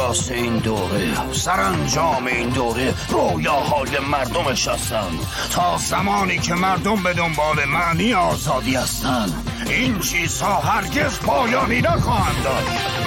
خلاص این دوره، سرانجام این دوره، رویاهای مردمش هستند. تا زمانی که مردم به دنبال معنی آزادی هستند، این چیزها هرگز پایانی نخواهند داشت.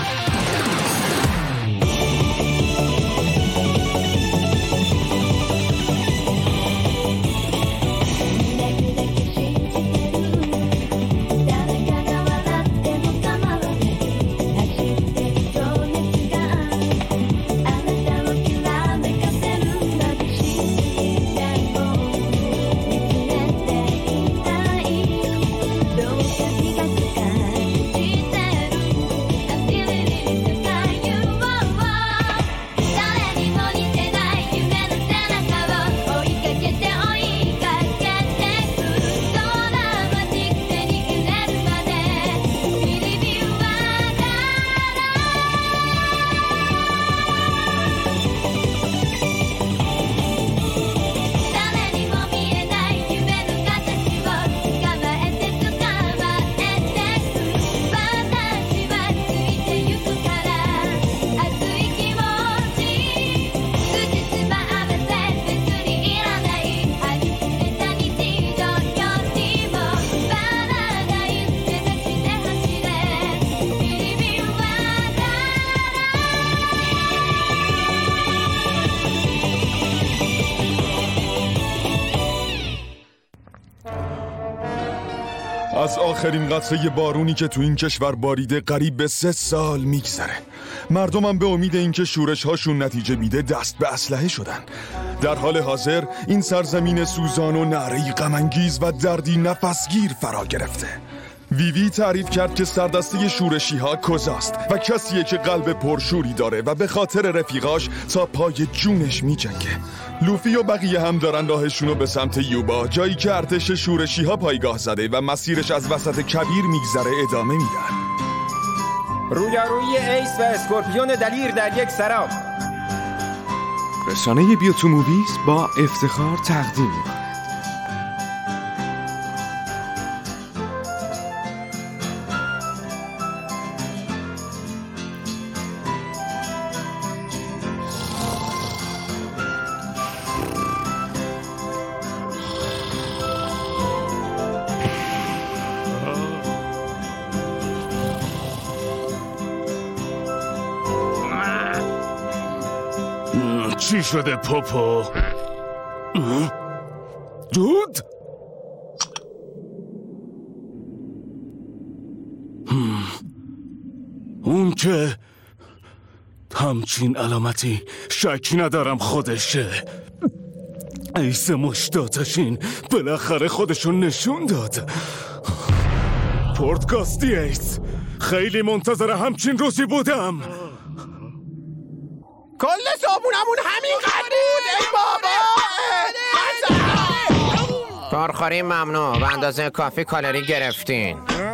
از آخرین قطره بارونی که تو این کشور باریده قریب به 3 سال میگذره. مردمم به امید اینکه شورش هاشون نتیجه بیده دست به اسلحه شدن. در حال حاضر این سرزمین سوزان و نعره‌ای غم‌انگیز و دردی نفسگیر فرا گرفته. ویوی تعریف کرد که سردسته شورشی ها کجاست و کسیه که قلب پرشوری داره و به خاطر رفیقاش تا پای جونش می جنگه. لوفی و بقیه هم دارن راهشونو به سمت یوبا، جایی که ارتش شورشی ها پایگاه زده و مسیرش از وسط کبیر میگذره، ادامه میدن. رویارویی ایس و اسکورپیون دلیر در یک سراب. رسانه بیوتو موویز با افتخار تقدیم می‌کند. چی شده پوپو؟ دود؟ اون که همچین علامتی شک ندارم خودشه. ایس مشتاتشین بالاخره خودشون نشون داد. پورتکاستی ایس، خیلی منتظر همچین روزی بودم. کل صابونمون همین قد بود ای بابا. پرخوری ممنوع، به اندازه کافی کالری گرفتین.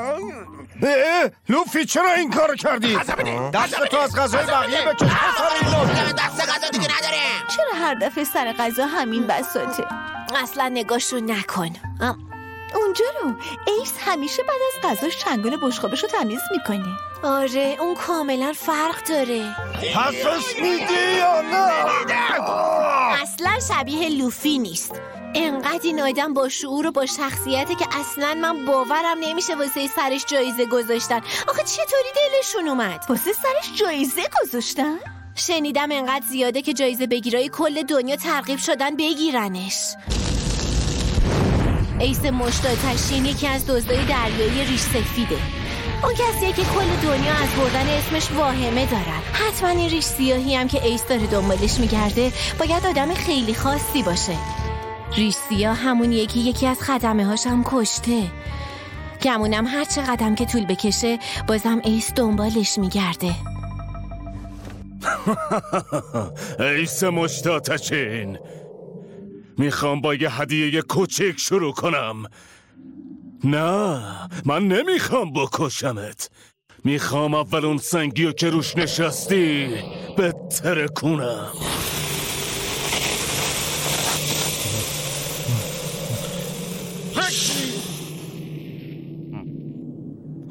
لوفی چرا این کارو کردی؟ دست تو از غذای بقیه بکش. دست غذا دیگه نداریم. چرا هر دفعه سر غذا همین بساطه؟ اصلا نگاش رو نکن. اونجا رو ایس همیشه بعد از غذا چنگال بشقابش رو تمیز میکنه. آره اون کاملا فرق داره. پسش میدی یا نه؟ اصلا شبیه لوفی نیست. انقدر این آدم با شعور و با شخصیته که اصلا من باورم نمیشه واسه سرش جایزه گذاشتن. آخه چطوری دلشون اومد؟ واسه سرش جایزه گذاشتن؟ شنیدم انقدر زیاده که جایزه بگیرای کل دنیا ترغیب شدن بگیرنش. ایس مشتاتشین یکی از دزدای دریایی ریش سفیده. اون کسیه که کل دنیا از بردن اسمش واهمه دارن. حتما این ریش سیاهی هم که ایس داره دنبالش میگرده باید آدم خیلی خاصی باشه. ریش سیاه همونیه که یکی از خدمه هاش هم کشته. گمونم هر چه قدم که طول بکشه بازم ایس دنبالش میگرده. ایس مشتاتشین، میخوام با یه هدیه کوچیک شروع کنم. نه، من نمیخوام بکشمت. میخوام اول اون سنگیو که روش نشستی بتره کنم.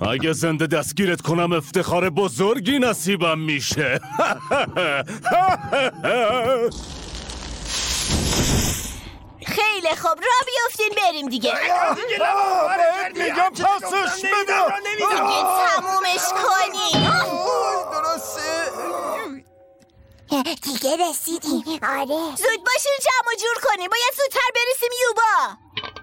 اگه زنده دستگیرت کنم افتخار بزرگی نصیبم میشه. خیلی خوب، را بیافتین بریم دیگه. میگم پاسش بده. دیگه تمومش کنی. دیگه رسیدیم. آره زود باشین جمع جور کنیم، باید زودتر برسیم یوبا.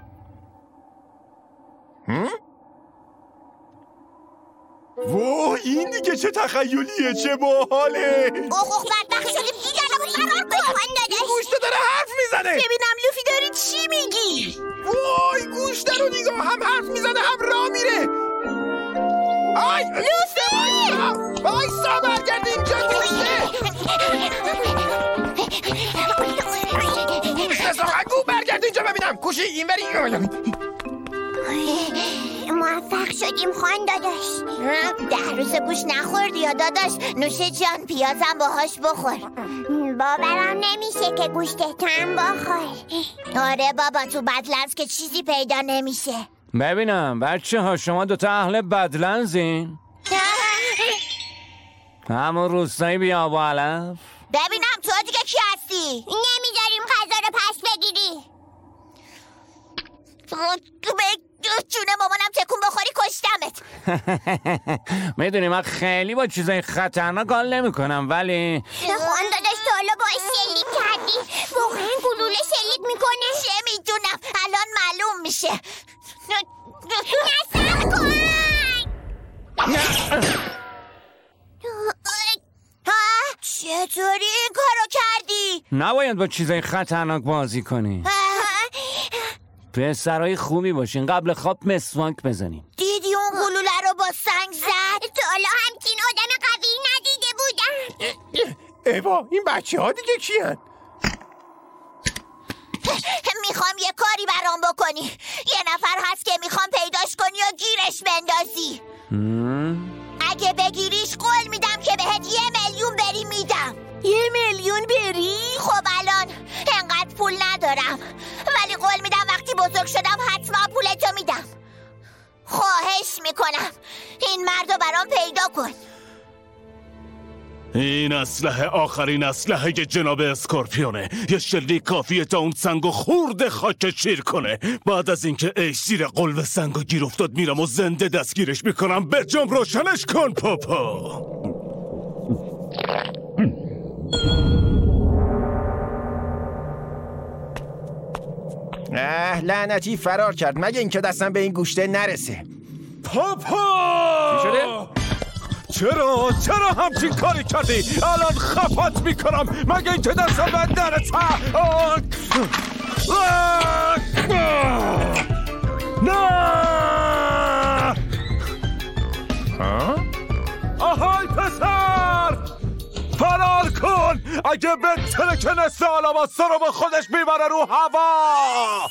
وای این دیگه چه تخیلیه، چه باحاله. اوه بدبخت شدیم دیگه. الان فرار کن. گوشت داره حرف میزنه. ببینم لوفی داری چی میگی؟ وای گوشت رو نگاه، هم حرف میزنه هم راه میره. آی لوفی! وایسا برگرد اینجا گوشته. گوشت ساقگو برگرد اینجا ببینم. کوشی این بری. موفق شدیم خان داداش. 10 روز گوش نخوردی یا داداش؟ نوش جان، پیازم باهاش بخور. باورم نمیشه که گوشتتم بخور. آره بابا، تو بدلنز که چیزی پیدا نمیشه. ببینم بچه ها، شما دوتا اهل بدلنزین؟ همون روستایی بیاب و علف. ببینم تو دیگه کی هستی؟ نمیذاریم غذا رو پس بگیری. جونه مامانم تکون بخوری کشتمت. میدونی من خیلی با چیزای خطرناک حال نمی کنم، ولی خان داداش تو حالا باعث شلیک کردی. واقعا گلوله شلیک میکنه؟ چه میدونم، الان معلوم میشه. نصب کن. چطوری این کارو کردی؟ نباید با چیزای خطرناک بازی کنی. پسرای خوبی باشین، قبل خواب مسواک بزنین. دیدی اون گلوله رو با سنگ زد؟ تا حالا همچین آدم قوی ندیده بودم. ایوا این بچه ها دیگه کیان؟ میخوام یه کاری برام بکنی. یه نفر هست که میخوام پیداش کنی و گیرش بندازی. اگه بگیریش قول میدم که بهت 1 میلیون بری میدم. 1 میلیون بری؟ خب الان انقدر پول ندارم، ولی قول میدم وقتی بزرگ شدم حتما پولتو میدم. خواهش میکنم این مردو برام پیدا کن. این اسلحه آخرین اسلحه جناب اسکورپیونه. یه شلیک کافیه تا اون سنگو خورده خاک شیر کنه. بعد از اینکه ایش زیر قلب سنگو گیر افتاد میرم و زنده دستگیرش میکنم. به جام روشنش کن پاپا. لعنتی فرار کرد، مگه اینکه دستم به این گوشته نرسه. پاپا چی شده؟ چرا همچین کاری کردی؟ الان خفت میکنم. مگه اینکه دستم به نرسه. نه آهای پسر، فرار کن. اگه بهتره که نسل آلاماستا رو با خودش میبره رو هوا.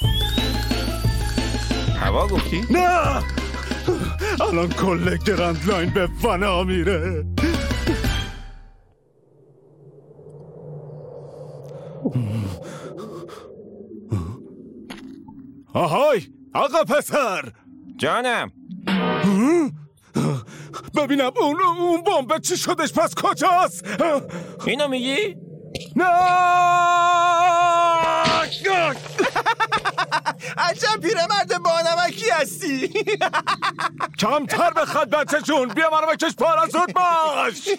هوا گفتی؟ نه الان کل گرند لاین به فنا میره. آهای آقا پسر. جانم. ببینم اون بمب چی شدش؟ پس کجاست؟ اینو میگی؟ نه عجب پیرمرد بانمکی هستی. کمتر بخواد بچه جون. بیا منو بکش پارا، زود باش.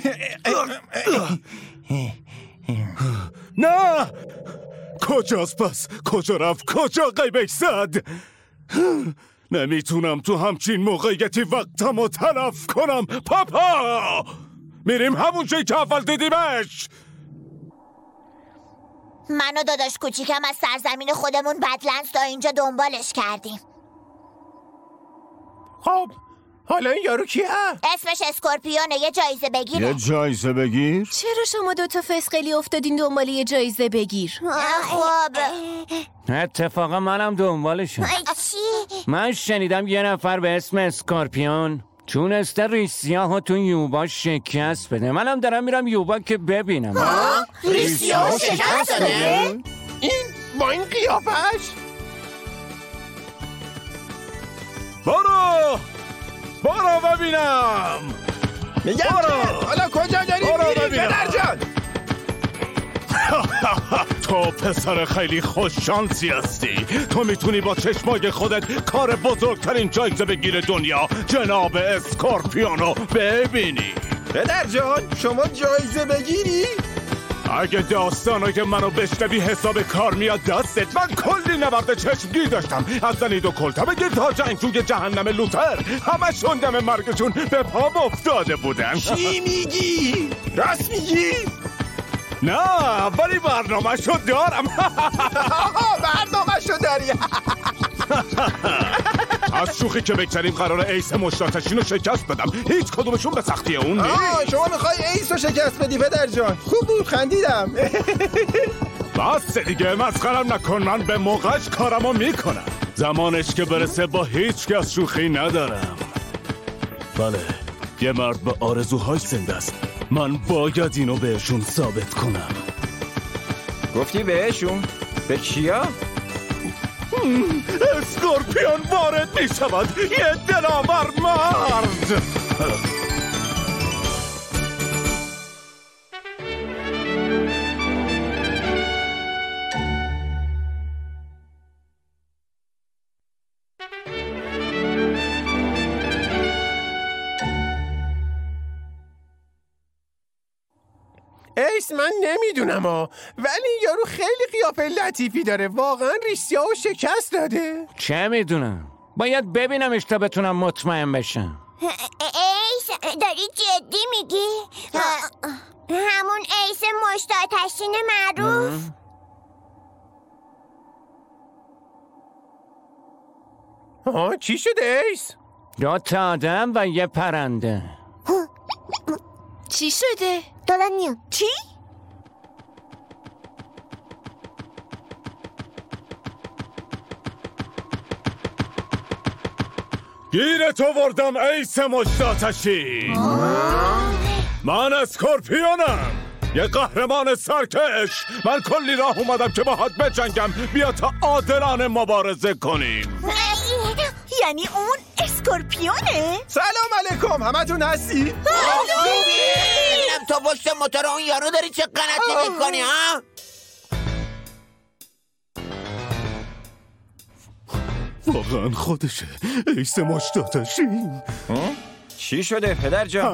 نه کجاست پس؟ کجا رفت؟ کجا غیبش زد؟ نمیتونم تو همچین موقعیتی وقتمو تلف کنم. پاپا میریم همون جایی که اول دیدیمش. من و داداش کوچیکم از سرزمین خودمون بدلنز تا اینجا دنبالش کردیم. خب حالا این یارو کیه؟ اسمش اسکورپیونه. یه جایزه بگیره. یه جایزه بگیر؟ چرا شما دوتا فسقلی افتادین دنبال یه جایزه بگیر؟ خب اتفاقا منم دنبالشم. چی؟ من شنیدم یه نفر به اسم اسکورپیون تونسته ریش سیاهو تو یوبا شکست بده. منم دارم میرم یوبا که ببینم. ریش سیاهو شکست بده؟ این با این قیافش؟ برو برو ببینم. میگم حالا کجا داری میری پدر جان؟ تو پسر خیلی خوششانسی هستی. تو میتونی با چشمای خودت کار بزرگترین جایزه بگیر دنیا، جناب اسکورپیونو ببینی. پدر جان شما جایزه بگیری؟ اگه داستانای منو بشنوی حساب کار میاد دستت. من کلی نبرد چشمگیر داشتم، از زنید و کلتا بگیر تا جنگجوی جهنم لوتر. همشون دم مرگشون به پام افتاده بودن. چی میگی؟ راست میگی؟ نه ولی برنامه‌شو دارم. برنامه‌شو داری؟ از شوخی که بگذاریم قرار ایس مشتاتشین رو شکست بدم. هیچ کدومشون به سختی اون نیست. شما میخوای ایس رو شکست بدی پدر جان؟ خوب بود خندیدم. بس دیگه مسخرم نکن. من به موقعش کارمو میکنم. زمانش که برسه با هیچ کس شوخی ندارم. بله یه مرد به آرزوهای زنده است. من باید اینو بهشون ثابت کنم. گفتی بهشون؟ به کیا؟ اسکورپیون وارد می شود. یه دلاور مرد. ایس من نمیدونم ولی یارو خیلی قیافه لطیفی داره. واقعا ریسیاهو شکست داده. چه میدونم، باید ببینمش تا بتونم مطمئن بشم. ایس داری جدی میگی؟ همون ایس مشتاتشین معروف؟ چی شده ایس؟ 2 تا آدم و یه پرنده. چی شده؟ دارن میان. چی؟ گیرت آوردم ایس مشتاتشین. من اسکورپیونم، یه قهرمان سرکش. من کلی راه اومدم که باهات بجنگم. بیا تا عادلانه مبارزه کنیم. یعنی اون اسکورپیونه؟ سلام علیکم، همتون هستی؟ ببینم تو پشت موتور اون یارو داری چه غلطی میکنی ها؟ واقعا خودشه، ایس مشتاتشین. چی شده پدر جان؟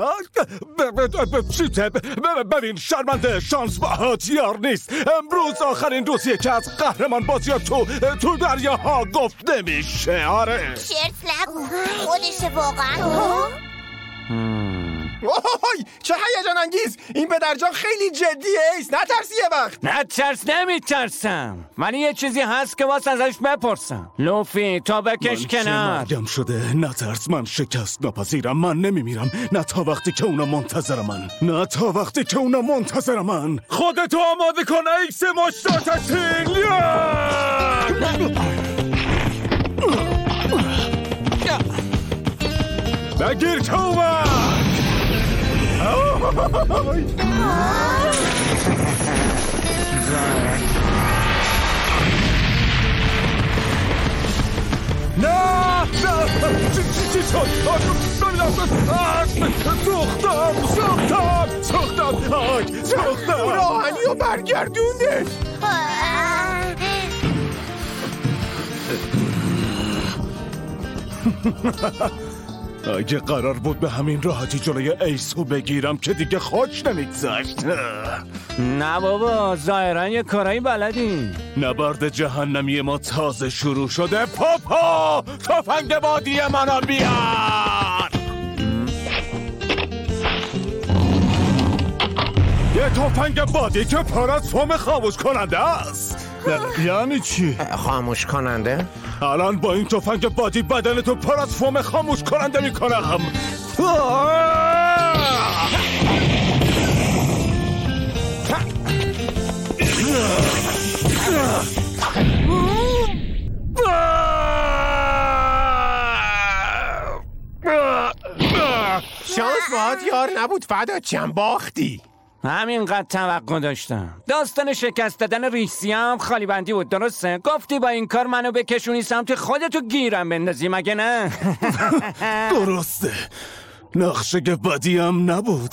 ببین شرمنده، شانس باهات یار نیست. امروز آخرین روزیه که از قهرمان بازی تو دریاها گفته میشه. آره شرط نگو، خودشه واقعا. اوه چه هیجان انگیز. این پدرجان خیلی جدیه ایس. نترسی یه وقت. نترس نمیترسم، ولی یه چیزی هست که واسه ازش بپرسم. لوفی تا بکش کنار. مرگم شده. نترس، من شکست نپذیرم. من نمیمیرم نه تا وقتی که اونا منتظر من. خودتو آماده کن ایس مشتاتشین. بگیر تومک. نه چی شد؟ سوختم. راهنی رو برگردوندش. اگه قرار بود به همین راحتی جلوی ایسو بگیرم که دیگه خوش نمیگذشت. نه بابا، ظاهرا یه کارایی بلدی. نبرد جهنمی ما تازه شروع شده. پاپا تفنگ بادی منو بیار. یه تفنگ بادی که پر از فوم خاموش کننده است. یعنی چی؟ خاموش کننده؟ الان با این تفنگ بادی بدنتو پر از فوم خاموش کننده میکنم. شانس باهات یار نبود فدا، چم باختی. همینقدر توقع داشتم. داستان شکست دادن ریسیا هم خالی بندی بود، درسته؟ گفتی با این کار منو بکشونی سمت خودتو گیرم بندازی، مگه نه؟ درسته، نقشه که بدی هم نبود.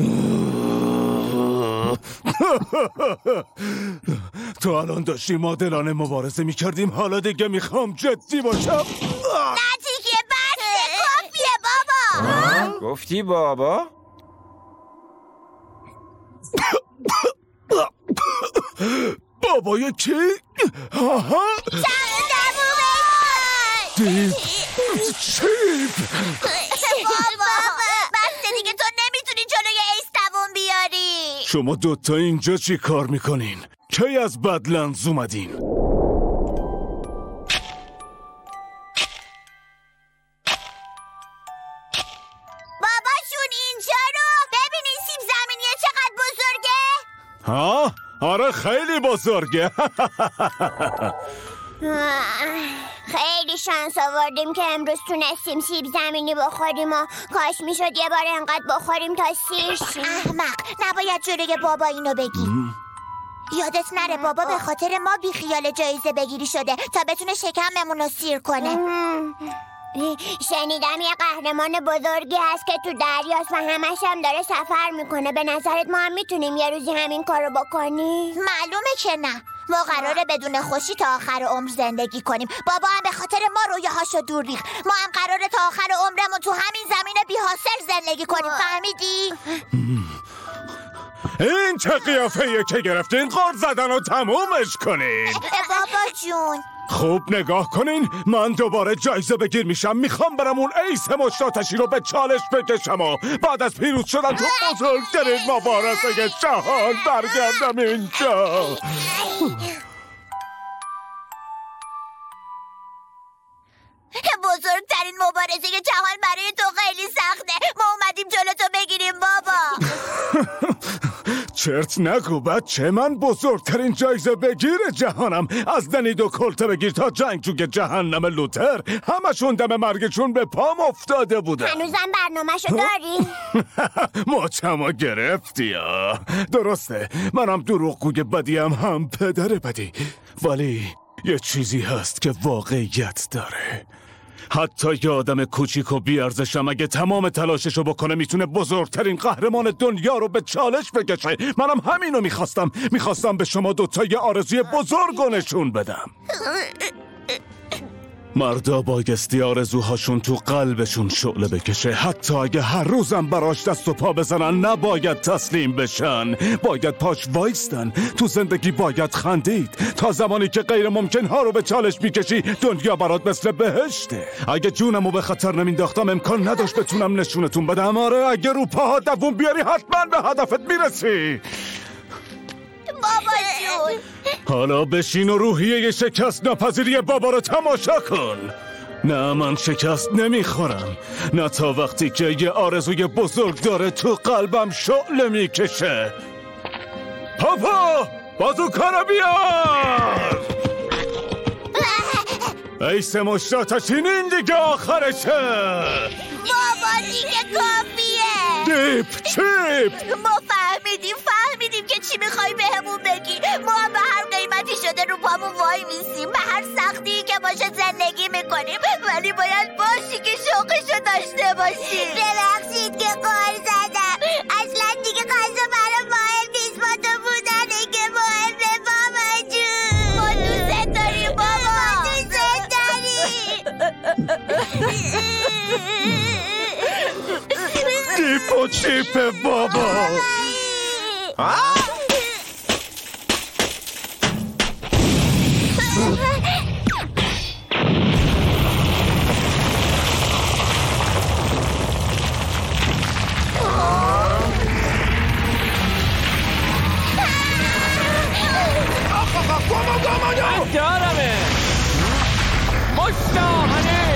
تو الان داشتیم عادلانه مبارزه میکردیم، حالا دیگه میخوام جدی باشم. نتیجه بسته کافیه بابا. گفتی بابا؟ بابای کی؟ آها دیپ چیپ. بابا بسته دیگه، تو نمیتونی جلوی ایس دووم بیاری. شما دوتا اینجا چی کار میکنین؟ کی از بدلندز اومدین؟ باباشون اینجا رو ببینین، سیب زمینیه چقدر بزرگه. ها؟ آره خیلی بزرگه. خیلی شانس آوردیم که امروز تونستیم سیب زمینی بخوریم و کاش میشد یه بار انقدر بخوریم تا سیر شیم. احمق، نباید جلوی بابا اینو بگی. یادت نره بابا به خاطر ما بی خیال جایزه بگیری شده تا بتونه شکممون رو سیر کنه. شنیدم یه قهرمان بزرگی هست که تو دریاست و همش هم داره سفر میکنه. به نظرت ما هم میتونیم یه روزی همین کارو بکنیم؟ معلومه که نه. ما قراره بدون خوشی تا آخر عمر زندگی کنیم. بابا هم به خاطر ما رویاهاشو دور ریخت. ما هم قراره تا آخر عمرمون تو همین زمین بی حاصل زندگی کنیم. فهمیدی؟ این چه قیافه‌ایه که گرفتین؟ غر زدن و تمومش کنین. بابا جون خوب نگاه کنین، من دوباره جایزه بگیر میشم. میخوام برم اون ایس مشتاتشی رو به چالش بکشم و بعد از پیروز شدن تو بزرگترین مبارزه جهان برگردم اینجا. بزرگترین مبارزه جهان برای تو خیلی سخته. ما اومدیم جلو تو بگیریم بابا. چرت نگو بچه، من بزرگترین جایزه بگیر جهانم. از دنید و کلته بگیر تا جنگجوی جهنم لوتر، همشون دم مرگشون به پام افتاده بودن. هنوزم برنامه‌شو داری؟ مچمو گرفتی ها. درسته، منم دروغگوی بدیم، هم پدر بدی، ولی یه چیزی هست که واقعیت داره. حتی یه آدم کوچیک و بیارزشم اگه تمام تلاششو بکنه میتونه بزرگترین قهرمان دنیا رو به چالش بکشه. منم همینو میخواستم به شما دوتا یه آرزوی بزرگ نشون بدم. مردا بایستی آرزوهاشون تو قلبشون شعله بکشه، حتی اگه هر روزم براش دست و پا بزنن نباید تسلیم بشن، باید پاش وایستن. تو زندگی باید خندید. تا زمانی که غیر ممکن ها رو به چالش میکشی دنیا برات مثل بهشته. اگه جونمو به خطر نمینداختم امکان نداشت بتونم نشونتون بدم. آره اگه رو پاها دووم بیاری حتما به هدفت میرسی. بابا جون حالا بشین و روحیه شکست ناپذیری بابا رو تماشا کن. نه من شکست نمیخورم، نه تا وقتی که یه آرزوی بزرگ داره تو قلبم شعله میکشه. پاپا بازوکا رو بیار. ایس مشتاتشین این دیگه آخرشه. بابا دیگه کافیه. دیپ چیپ. ما فهمیدیم که چی میخوای بهمون بگی. ما هم به هر قیمتی شده رو پامون وای میسیم، به هر سختی که باشه زندگی میکنیم، ولی باید باشی که شوقشو داشته باشی. ببخشید که قار زدم، اصلا دیگه غذا برای مهم نیست، با تو بودنه که مهمه. بابا جون ما دوست داریم بابا، دوست داریم. دیپ و چیپ بابا. دارمه مشتاهنه.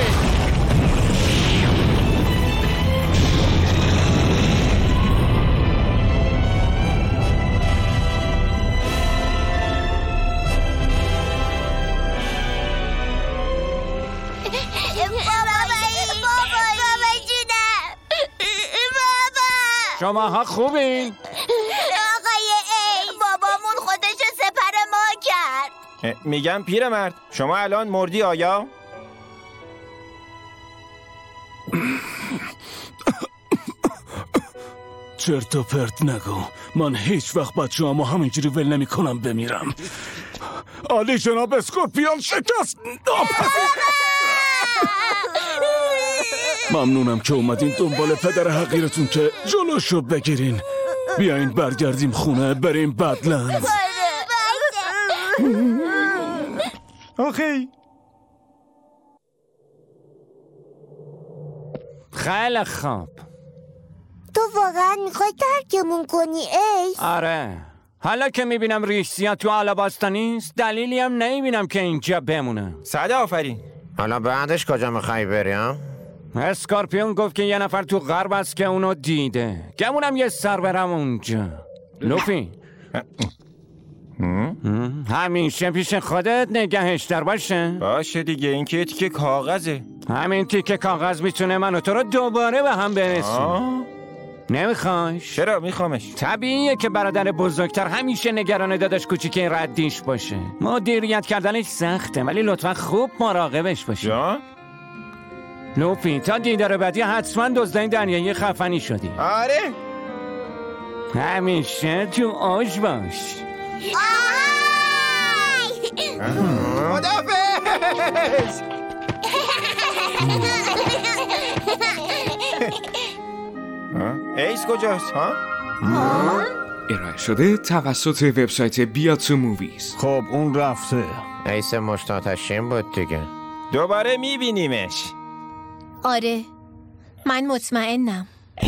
بابا شماها خوبین؟ میگم پیرمرد شما الان مردی آیا؟ چرت و پرت نگو. من هیچ وقت بچه همو همینجوری ول نمی کنم بمیرم. عالی جناب اسکورپیون شکست ممنونم که اومدین دنبال پدر حقیرتون که جلوشو بگیرین. بیاین برگردیم خونه بریم بدلند. اوکی. خیلی خوب. تو واقعا میخوای ترکمون کنی ایس؟ آره. حالا که میبینم ریشسیا تو آلاباستا نیست دلیلی هم نمیبینم که اینجا بمونه. سعده آفرین. حالا بعدش کجا میخوای بریم؟ اسکارپیون گفت که یه نفر تو غرب است که اونو دیده. گمونم یه سر برم اونجا. لوفی همیشه پیش خودت نگهش دار باشه دیگه. این که تیکه کاغذه. همین تیکه کاغذ میتونه من و تو رو دوباره به هم برسون. نمیخوایش؟ چرا میخوامش؟ طبیعیه که برادر بزرگتر همیشه نگران داداش کوچیکه ردیش باشه. مدیریت کردنش سخته ولی لطفا خوب مراقبش باشه. جان؟ لوفی تا دیدار بعدی حتما دزدای دریایی خفنی شدی. آره. همیشه تو آش باش. خداحافظ. ایس کجاست ها؟ ارائه شده توسط وبسایت بیاتو موویز. خب اون رفته. ایس مشتاتشین بود دیگه. دوباره میبینیمش. آره من مطمئنم.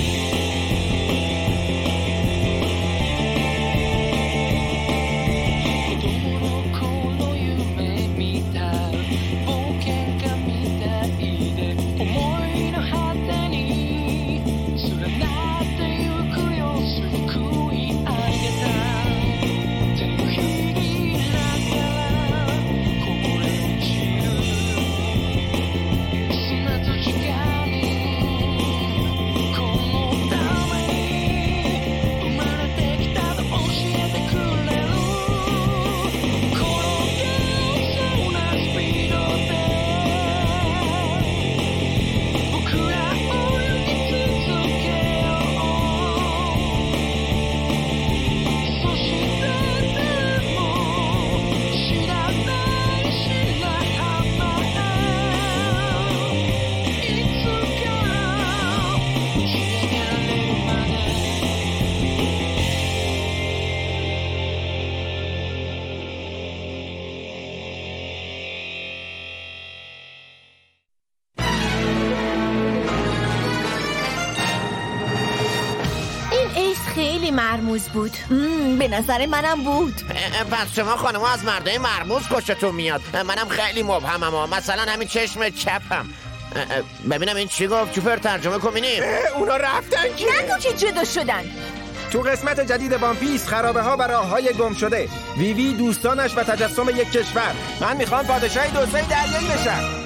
خیلی مرموز بود. به نظر منم بود. پس شما خانم‌ها از مردای مرموز خوشتون میاد. منم خیلی مبهمم. مثلا همین چشم چپم. ببینم این چی گفت؟ چوپر ترجمه کن ببینیم. اونا رفتن که؟ نگو که جدا شدن. تو قسمت جدید وان پیس خرابه ها و راه های گم شده، ویوی دوستانش و تجسم یک کشور. من میخوام پادشاه دزدای دریایی بشم.